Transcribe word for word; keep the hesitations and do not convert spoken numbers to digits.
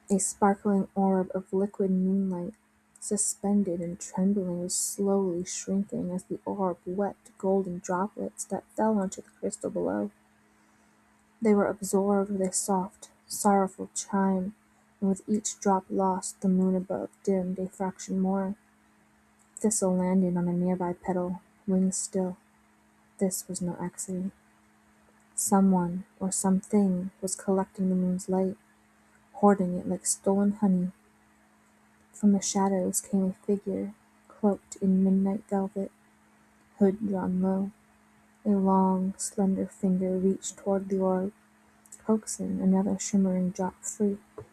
A sparkling orb of liquid moonlight, suspended and trembling, was slowly shrinking as the orb wept golden droplets that fell onto the crystal below. They were absorbed with a soft, sorrowful chime, and with each drop lost, the moon above dimmed a fraction more. Thistle landed on a nearby petal, wings still. This was no accident. Someone or something was collecting the moon's light, hoarding it like stolen honey. From the shadows came a figure, cloaked in midnight velvet, hood drawn low. A long, slender finger reached toward the orb, coaxing another shimmering drop free.